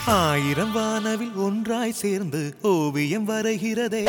ஆயிரம் வானவில் ஒன்றாய் சேர்ந்து ஓவியம் வரைகிறதே.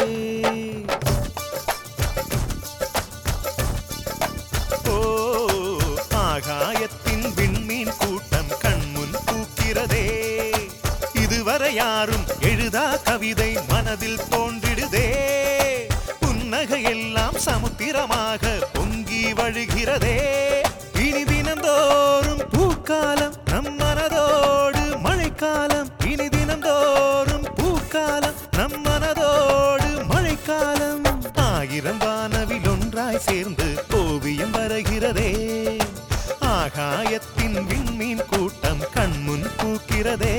ஓ ஆகாயத்தின் விண்மீன் கூட்டம் கண்முன் பூக்கிறதே. இதுவரை யாரும் எழுதா கவிதை மனதில் தோன்றிடுதே. புன்னகையெல்லாம் சமுத்திரமாக பொங்கி வழிகிறதே. இனி தினந்தோறும் பூக்காலம் நம் மனதோடு மழைக்காலம். இனி தினந்தோறும் பூக்காலம் நம் மனதோடு மழைக்காலம். ஆயிரம் வானவில் ஒன்றாய் சேர்ந்து ஓவியம் வரைகிறதே. ஆகாயத்தின் விண்மீன் கூட்டம் கண்முன் பூக்கிறதே.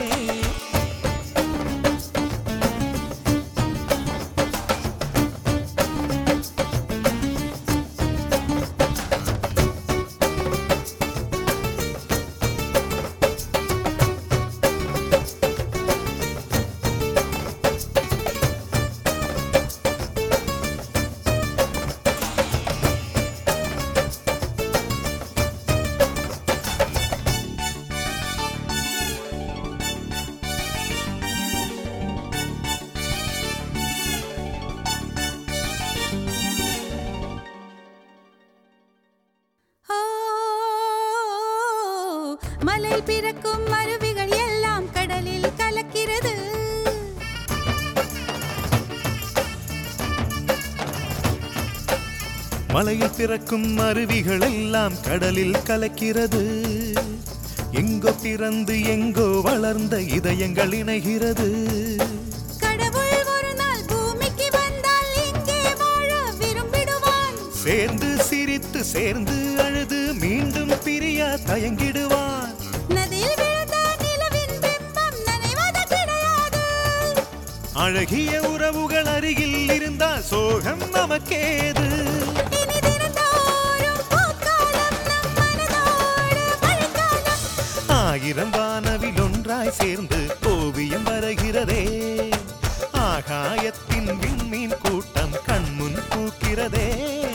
மலையில் பிறக்கும் அருவிகள் எல்லாம் கடலில் கலக்கிறது. மலையில் பிறக்கும் அருவிகள் எல்லாம் கடலில் கலக்கிறது. எங்கோ பிறந்து எங்கோ வளர்ந்த இதயங்கள் இணைகிறது. கடவுள் ஒரு நாள் பூமிக்கு வந்தால் இங்கே வாழ விரும்பிடுவான். சேர்ந்து சிரித்து சேர்ந்து அழுது மீண்டும் பிரிய தயங்கிடுவான். நதியில் விழுந்த நிலவின் பிம்பம் நனைவது கிடையாது. அழகிய உறவுகள் அருகில் இருந்தால் சோகம் நமக்கேது. இனி தினந்தோறும் பூக்காலம் நம் மனதோடு மழைக்காலம். ஆயிரம் வானவில் ஒன்றாய் சேர்ந்து ஓவியம் வரைகிறதே. ஆகாயத்தின் விண்மீன் கூட்டம் கண்முன் பூக்கிறதே.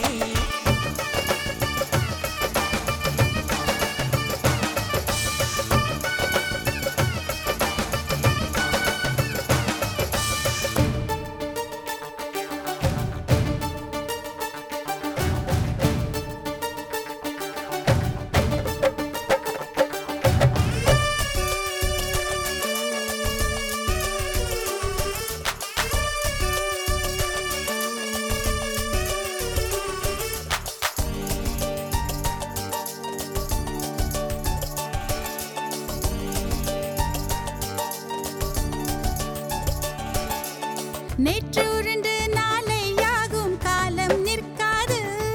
நேற்று உருண்டு நாளை யாகும் காலம் நிற்காது.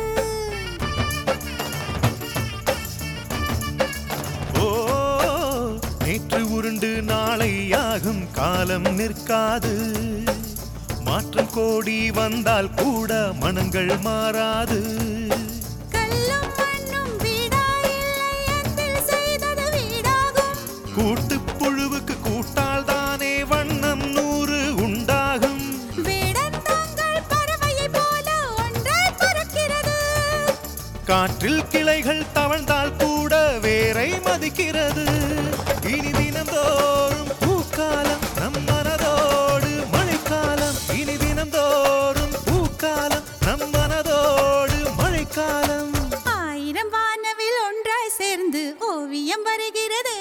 ஓ நேற்று உருண்டு நாளை யாகும் காலம் நிற்காது. மாற்றம் கோடி வந்தால் கூட மனங்கள் மாறாது. கல்லும் மண்ணும் வீடா இல்லை அன்பில் செய்தது வீடாகும். கூட்டுப் புழுவுக்கு கூட்டால் தானே வண்ணம் 100 உண்டாகும். வேடன் தாங்கள் பறவையைப் போல ஒன்றாய் பறக்கிறது. காற்றில் கிளைகள் தவழ்ந்தால் கூட வேரை மதிக்கிறது. இனி தினந்தோறும் பூக்காலம் நம் மனதோடு மழைக்காலம். இனி தினந்தோறும் பூக்காலம் நம் மனதோடு மழைக்காலம். ஆயிரம் வானவில் ஒன்றாய் சேர்ந்து ஓவியம் வரைகிறது.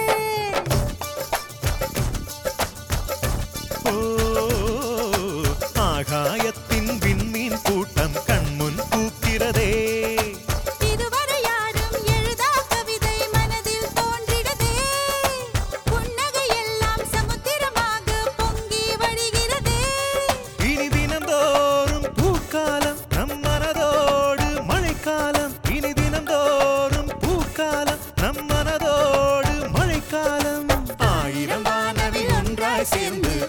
ஓ ஆகாயத்தின் விண்மீன் கூட்டம் கண்முன் பூக்கிறதே. இதுவரை யாரும் எழுதா கவிதை மனதில் தோன்றிடதே. புன்னகையெல்லாம் சமுத்திரமாக பொங்கி வழிகிறதே. இனி தினந்தோறும் பூக்காலம் நம் மனதோடு மழைக்காலம். இனி தினந்தோறும் பூக்காலம் நம் மனதோடு மழைக்காலம். ஆயிரம் வானவில் ஒன்றாய் சேர்ந்து